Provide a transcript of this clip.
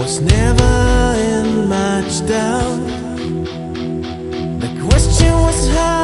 was never in much doubt. The question was how